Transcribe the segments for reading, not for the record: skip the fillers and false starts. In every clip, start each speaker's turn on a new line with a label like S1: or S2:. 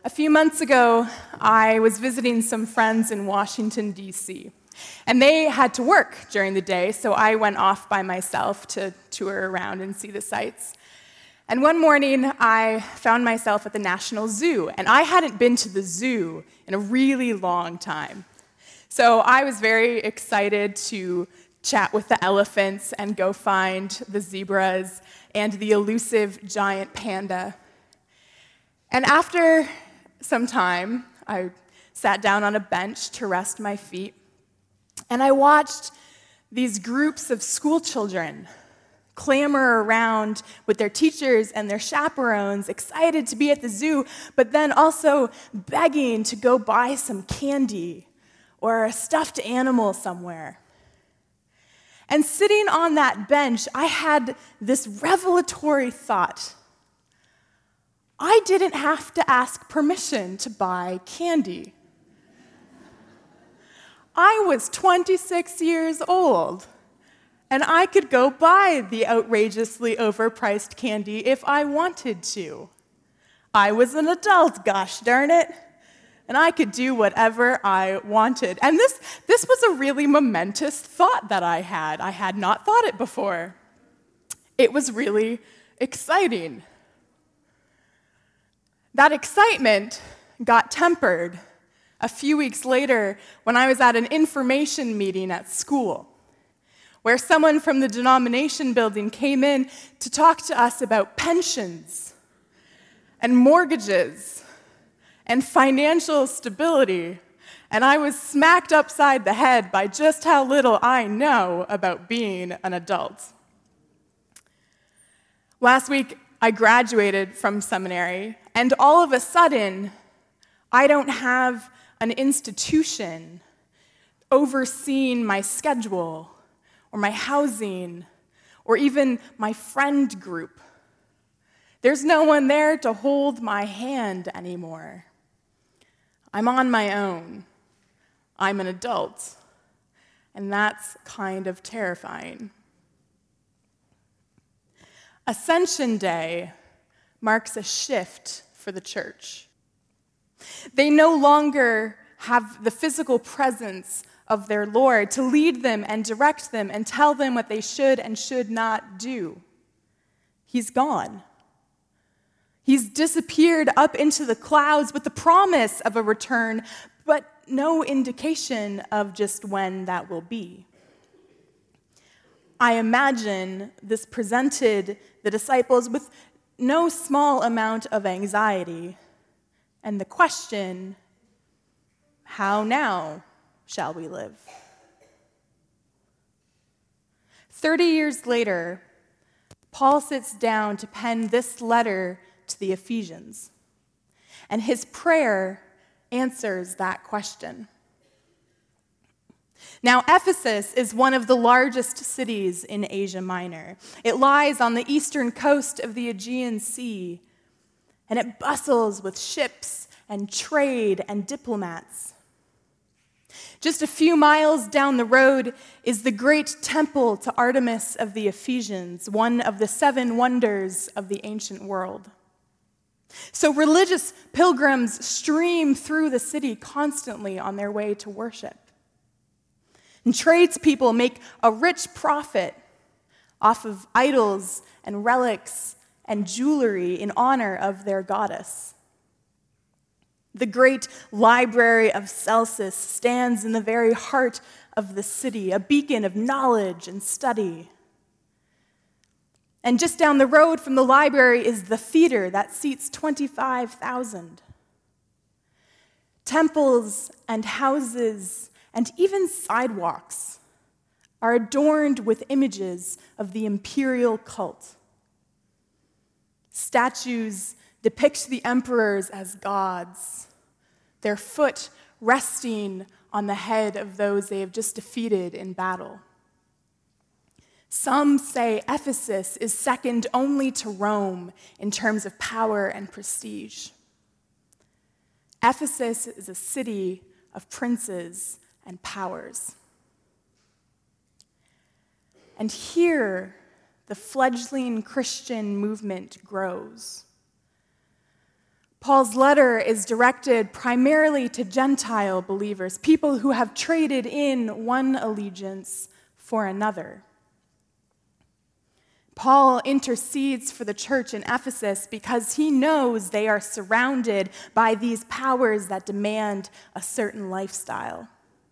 S1: A few months ago, I was visiting some friends in Washington, D.C., and they had to work during the day, so I went off by myself to tour around and see the sights. And one morning, I found myself at the National Zoo, and I hadn't been to the zoo in a really long time. So I was very excited to chat with the elephants and go find the zebras and the elusive giant panda. And after some time, I sat down on a bench to rest my feet, and I watched these groups of school children clamor around with their teachers and their chaperones, excited to be at the zoo, but then also begging to go buy some candy or a stuffed animal somewhere. And sitting on that bench, I had this revelatory thought. I didn't have to ask permission to buy candy. I was 26 years old, and I could go buy the outrageously overpriced candy if I wanted to. I was an adult, gosh darn it, and I could do whatever I wanted. And this was a really momentous thought that I had. I had not thought it before. It was really exciting. That excitement got tempered a few weeks later when I was at an information meeting at school, where someone from the denomination building came in to talk to us about pensions and mortgages and financial stability, and I was smacked upside the head by just how little I know about being an adult. Last week, I graduated from seminary, and all of a sudden, I don't have an institution overseeing my schedule or my housing or even my friend group. There's no one there to hold my hand anymore. I'm on my own. I'm an adult, and that's kind of terrifying. Ascension Day marks a shift for the church. They no longer have the physical presence of their Lord to lead them and direct them and tell them what they should and should not do. He's gone. He's disappeared up into the clouds with the promise of a return, but no indication of just when that will be. I imagine this presented the disciples with no small amount of anxiety, and the question, how now shall we live? 30 years later, Paul sits down to pen this letter to the Ephesians, and his prayer answers that question. Now, Ephesus is one of the largest cities in Asia Minor. It lies on the eastern coast of the Aegean Sea, and it bustles with ships and trade and diplomats. Just a few miles down the road is the great temple to Artemis of the Ephesians, one of the 7 wonders of the ancient world. So religious pilgrims stream through the city constantly on their way to worship. And tradespeople make a rich profit off of idols and relics and jewelry in honor of their goddess. The great library of Celsus stands in the very heart of the city, a beacon of knowledge and study. And just down the road from the library is the theater that seats 25,000. Temples and houses and even sidewalks are adorned with images of the imperial cult. Statues depict the emperors as gods, their foot resting on the head of those they have just defeated in battle. Some say Ephesus is second only to Rome in terms of power and prestige. Ephesus is a city of princes and powers. And here, the fledgling Christian movement grows. Paul's letter is directed primarily to Gentile believers, people who have traded in one allegiance for another. Paul intercedes for the church in Ephesus because he knows they are surrounded by these powers that demand a certain lifestyle.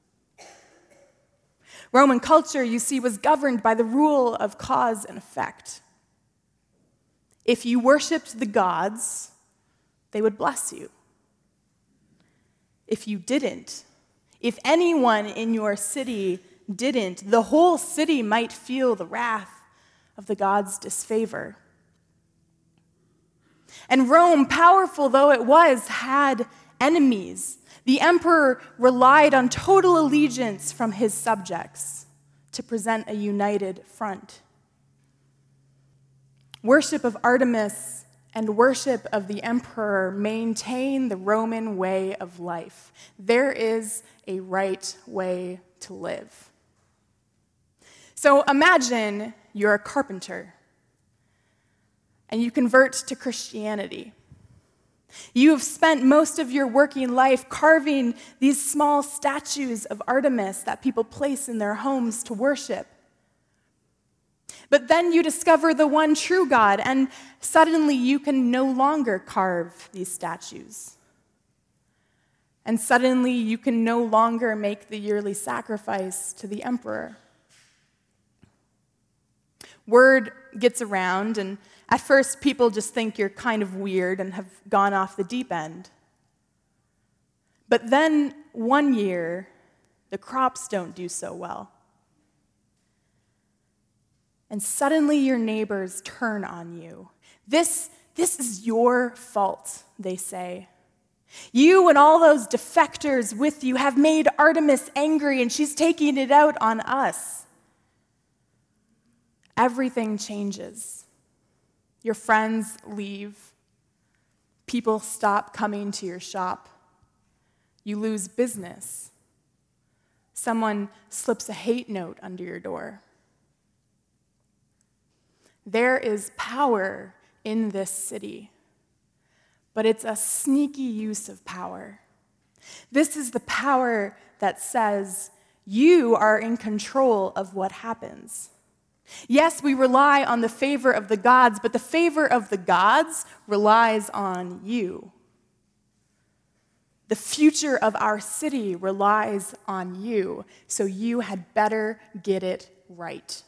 S1: Roman culture, you see, was governed by the rule of cause and effect. If you worshiped the gods, they would bless you. If you didn't, if anyone in your city didn't, the whole city might feel the wrath of the gods' disfavor. And Rome, powerful though it was, had enemies. The emperor relied on total allegiance from his subjects to present a united front. Worship of Artemis and worship of the emperor maintain the Roman way of life. There is a right way to live. So imagine you're a carpenter and you convert to Christianity. You have spent most of your working life carving these small statues of Artemis that people place in their homes to worship. But then you discover the one true God, and suddenly you can no longer carve these statues. And suddenly you can no longer make the yearly sacrifice to the emperor. Word gets around, and at first people just think you're kind of weird and have gone off the deep end. But then one year, the crops don't do so well. And suddenly your neighbors turn on you. This is your fault, they say. You and all those defectors with you have made Artemis angry, and she's taking it out on us. Everything changes. Your friends leave. People stop coming to your shop. You lose business. Someone slips a hate note under your door. There is power in this city, but it's a sneaky use of power. This is the power that says you are in control of what happens. Yes, we rely on the favor of the gods, but the favor of the gods relies on you. The future of our city relies on you, so you had better get it right.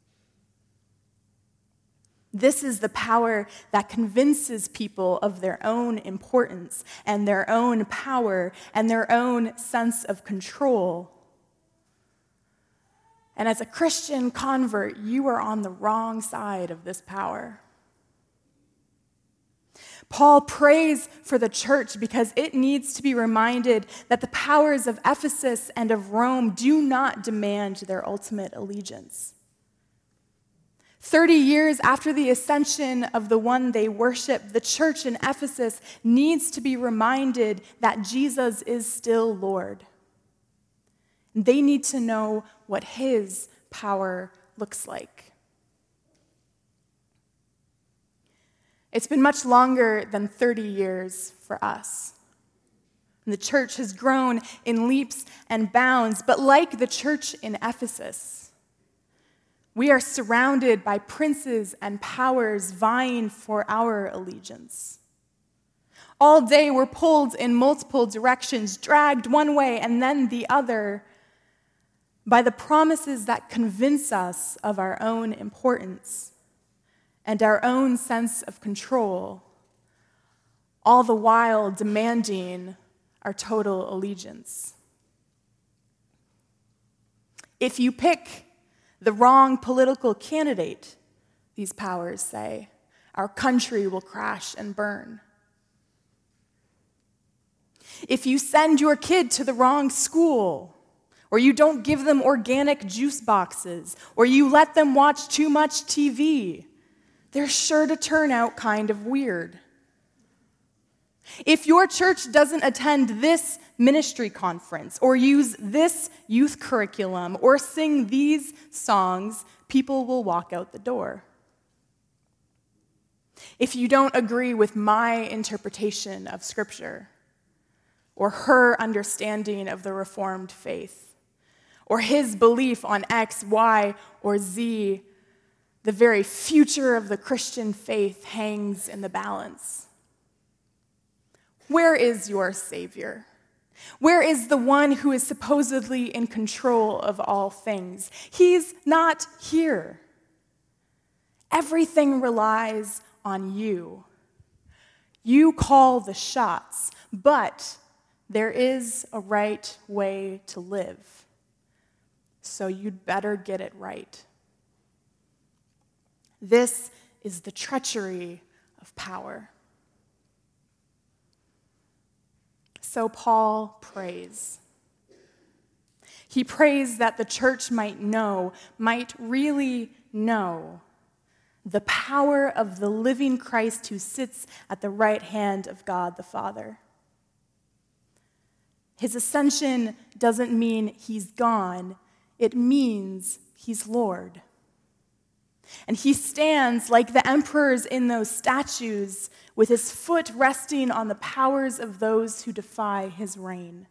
S1: This is the power that convinces people of their own importance and their own power and their own sense of control. And as a Christian convert, you are on the wrong side of this power. Paul prays for the church because it needs to be reminded that the powers of Ephesus and of Rome do not demand their ultimate allegiance. 30 years after the ascension of the one they worship, the church in Ephesus needs to be reminded that Jesus is still Lord. They need to know what his power looks like. It's been much longer than 30 years for us. And the church has grown in leaps and bounds, but like the church in Ephesus, we are surrounded by princes and powers vying for our allegiance. All day we're pulled in multiple directions, dragged one way and then the other, by the promises that convince us of our own importance and our own sense of control, all the while demanding our total allegiance. If you pick the wrong political candidate, these powers say, our country will crash and burn. If you send your kid to the wrong school, or you don't give them organic juice boxes, or you let them watch too much TV, they're sure to turn out kind of weird. If your church doesn't attend this ministry conference, or use this youth curriculum, or sing these songs, people will walk out the door. if you don't agree with my interpretation of Scripture, or her understanding of the Reformed faith, or his belief on X, Y, or Z, the very future of the Christian faith hangs in the balance. Where is your Savior? Where is the one who is supposedly in control of all things? He's not here. Everything relies on you. You call the shots, but there is a right way to live. So you'd better get it right. This is the treachery of power. So Paul prays. He prays that the church might really know, the power of the living Christ who sits at the right hand of God the Father. His ascension doesn't mean he's gone. It means he's Lord. And he stands like the emperors in those statues, with his foot resting on the powers of those who defy his reign.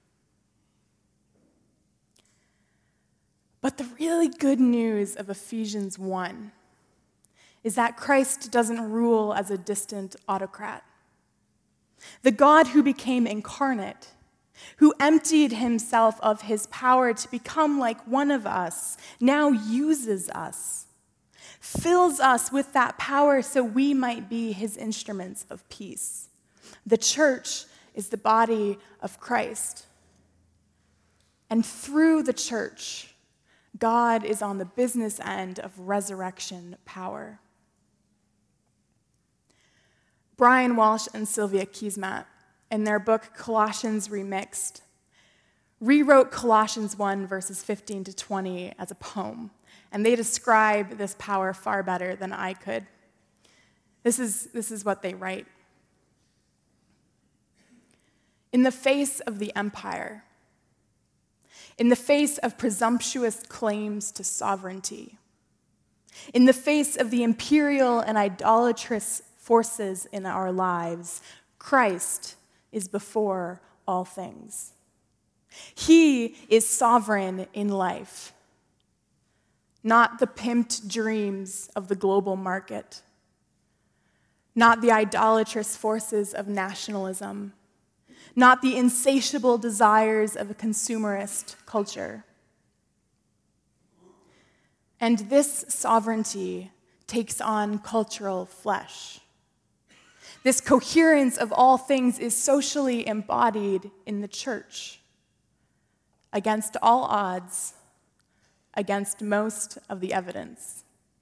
S1: But the really good news of Ephesians 1 is that Christ doesn't rule as a distant autocrat. The God who became incarnate, who emptied himself of his power to become like one of us, now uses us, fills us with that power so we might be his instruments of peace. The church is the body of Christ. And through the church, God is on the business end of resurrection power. Brian Walsh and Sylvia Kiesmat, in their book Colossians Remixed, rewrote Colossians 1, verses 15 to 20 as a poem. And they describe this power far better than I could. This is what they write. In the face of the empire, in the face of presumptuous claims to sovereignty, in the face of the imperial and idolatrous forces in our lives, Christ is before all things. He is sovereign in life, not the pimped dreams of the global market, not the idolatrous forces of nationalism, not the insatiable desires of a consumerist culture. And this sovereignty takes on cultural flesh. This coherence of all things is socially embodied in the church, against all odds, against most of the evidence.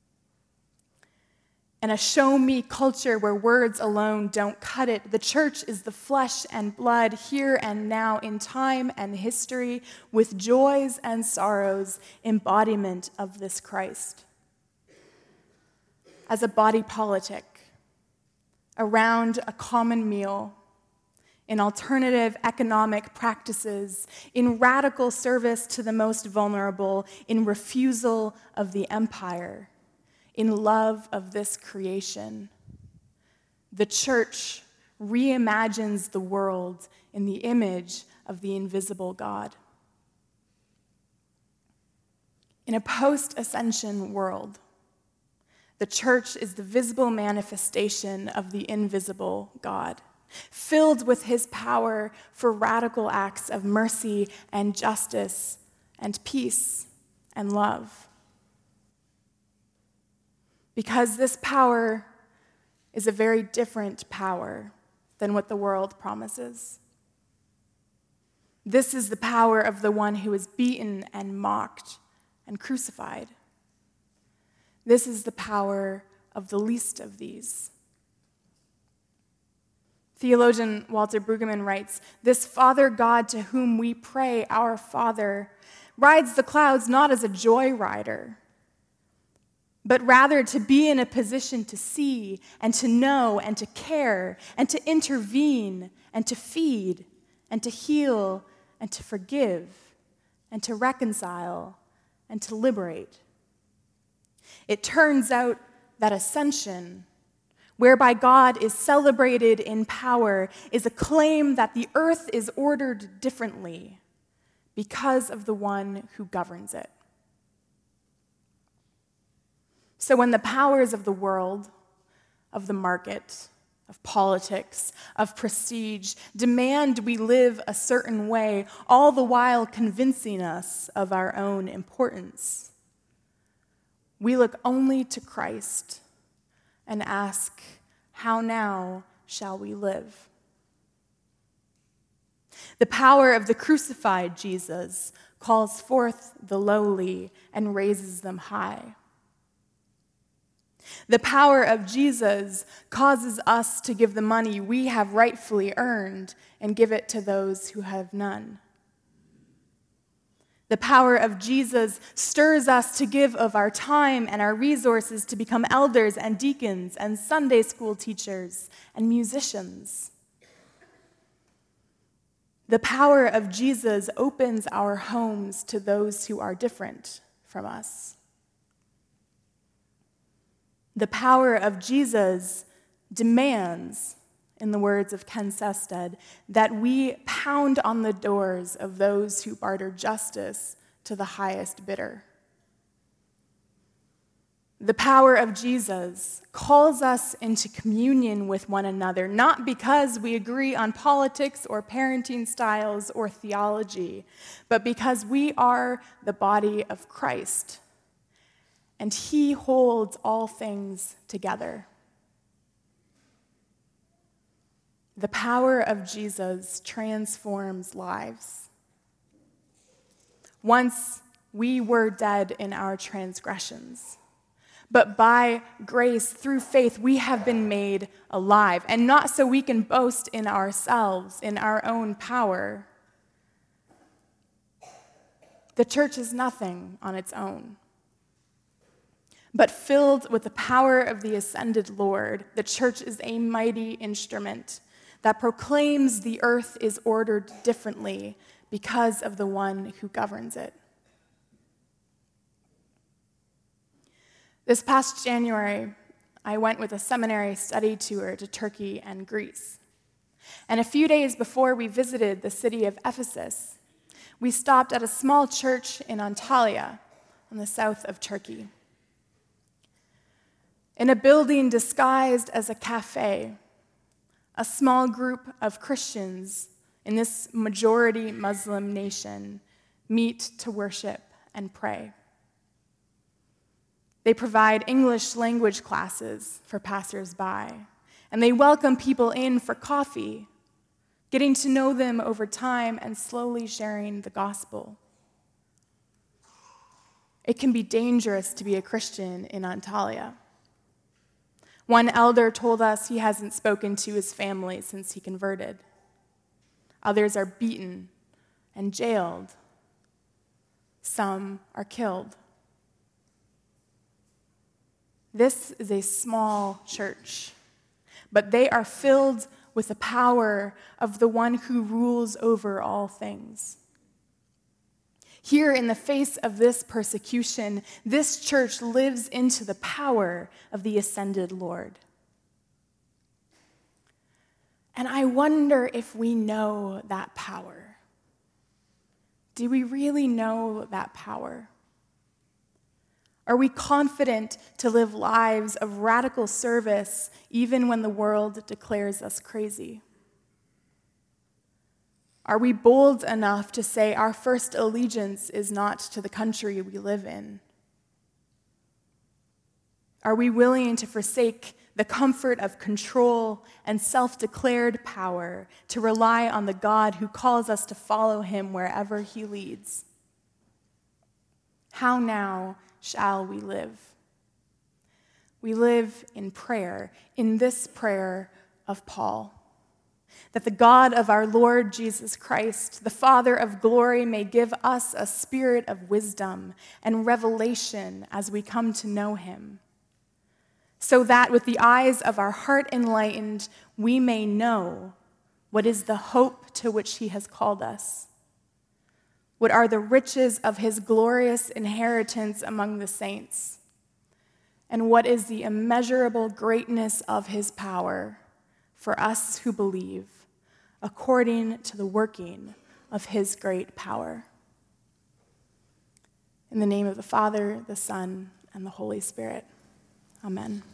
S1: In a show-me culture where words alone don't cut it, the church is the flesh and blood, here and now, in time and history, with joys and sorrows, embodiment of this Christ. As a body politic, around a common meal, in alternative economic practices, in radical service to the most vulnerable, in refusal of the empire, in love of this creation, the church reimagines the world in the image of the invisible God. In a post-ascension world, the church is the visible manifestation of the invisible God, filled with his power for radical acts of mercy and justice and peace and love. Because this power is a very different power than what the world promises. This is the power of the one who was beaten and mocked and crucified. This is the power of the least of these. Theologian Walter Brueggemann writes, "This Father God to whom we pray, our Father, rides the clouds not as a joy rider, but rather to be in a position to see and to know and to care and to intervene and to feed and to heal and to forgive and to reconcile and to liberate." It turns out that ascension, whereby God is celebrated in power, is a claim that the earth is ordered differently because of the one who governs it. So when the powers of the world, of the market, of politics, of prestige demand we live a certain way, all the while convincing us of our own importance, we look only to Christ and ask, how now shall we live? The power of the crucified Jesus calls forth the lowly and raises them high. The power of Jesus causes us to give the money we have rightfully earned and give it to those who have none. The power of Jesus stirs us to give of our time and our resources to become elders and deacons and Sunday school teachers and musicians. The power of Jesus opens our homes to those who are different from us. The power of Jesus demands, in the words of Ken Sested, that we pound on the doors of those who barter justice to the highest bidder. The power of Jesus calls us into communion with one another, not because we agree on politics or parenting styles or theology, but because we are the body of Christ, and he holds all things together. The power of Jesus transforms lives. Once we were dead in our transgressions, but by grace, through faith, we have been made alive, and not so we can boast in ourselves, in our own power. The church is nothing on its own. But filled with the power of the ascended Lord, the church is a mighty instrument that proclaims the earth is ordered differently because of the one who governs it. This past January, I went with a seminary study tour to Turkey and Greece. And a few days before we visited the city of Ephesus, we stopped at a small church in Antalya, on the south of Turkey. In a building disguised as a cafe, a small group of Christians in this majority Muslim nation meet to worship and pray. They provide English language classes for passersby, and they welcome people in for coffee, getting to know them over time and slowly sharing the gospel. It can be dangerous to be a Christian in Antalya. One elder told us he hasn't spoken to his family since he converted. Others are beaten and jailed. Some are killed. This is a small church, but they are filled with the power of the one who rules over all things. Here, in the face of this persecution, this church lives into the power of the ascended Lord. And I wonder if we know that power. Do we really know that power? Are we confident to live lives of radical service even when the world declares us crazy? Are we bold enough to say our first allegiance is not to the country we live in? Are we willing to forsake the comfort of control and self-declared power to rely on the God who calls us to follow him wherever he leads? How now shall we live? We live in prayer, in this prayer of Paul, that the God of our Lord Jesus Christ, the Father of glory, may give us a spirit of wisdom and revelation as we come to know him, so that with the eyes of our heart enlightened, we may know what is the hope to which he has called us, what are the riches of his glorious inheritance among the saints, and what is the immeasurable greatness of his power for us who believe, according to the working of his great power. In the name of the Father, the Son, and the Holy Spirit. Amen.